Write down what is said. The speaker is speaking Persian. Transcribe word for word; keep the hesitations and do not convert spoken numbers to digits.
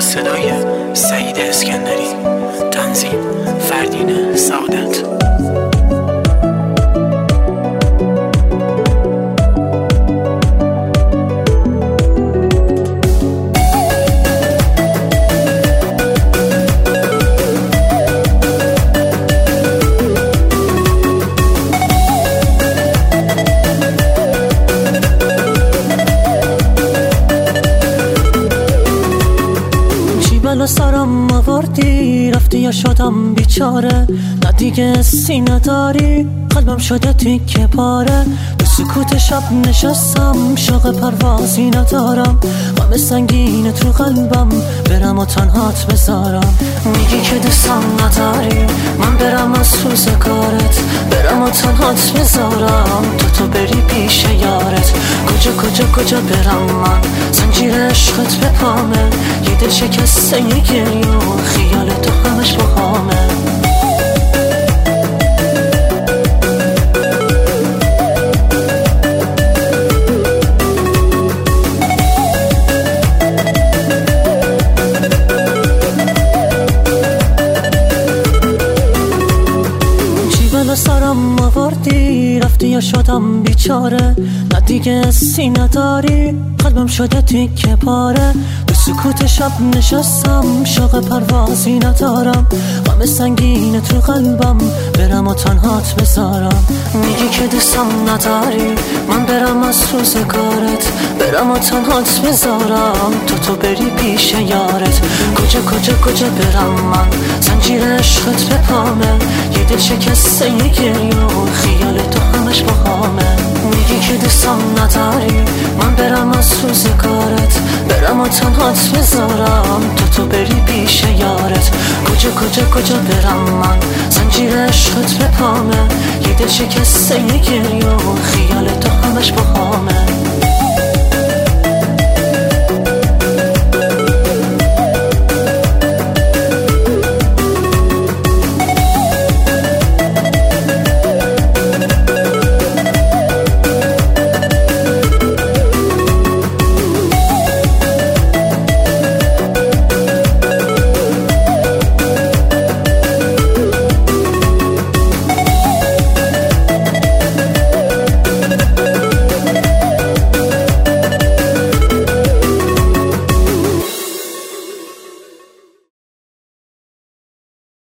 صدای سعید اسکندری، تنظیم فردین سعادت. بلا سرم آوردی رفتی یا شدم بیچاره، نه دیگه سینه داری قلبم شده تیکه پاره. به سکوت شب نشستم شوق پروازی ندارم، غم سنگینه تو قلبم برم و تنهات بذارم. میگی که دوستم نداری من برم از روزگارت، برم و تنهات بذارم تو تو بری پیش یارت. کجا کجا کجا برم من زنجیر عشقت به پامه، یه دل شکسته یه گریه و خیال تو همش بخامه. سرم آوردی رفتی یا شدم بیچاره، نه دیگه سینه داری قلبم شده تیکه پاره. به سکوت شب نشستم شوق پروازی ندارم، غم سنگینه تو قلبم برم و تنهات بذارم. میگی که دوستم نداری من برم از روزگارت، برم و تنهات بذارم تو تو بری پیش یارت. کجا کجا کجا برم من زنجیر عشقت به پامه، یه دل شکسته یه گریه و خیال تو همش بخامه. میگی که دوستم نداری من برم از روزگارت، برم و تنهات بذارم تو تو بری پیش یارت. کجا کجا کجا برم من زنجیر عشقت به پامه، یه دل شکسته یه گریه و خیال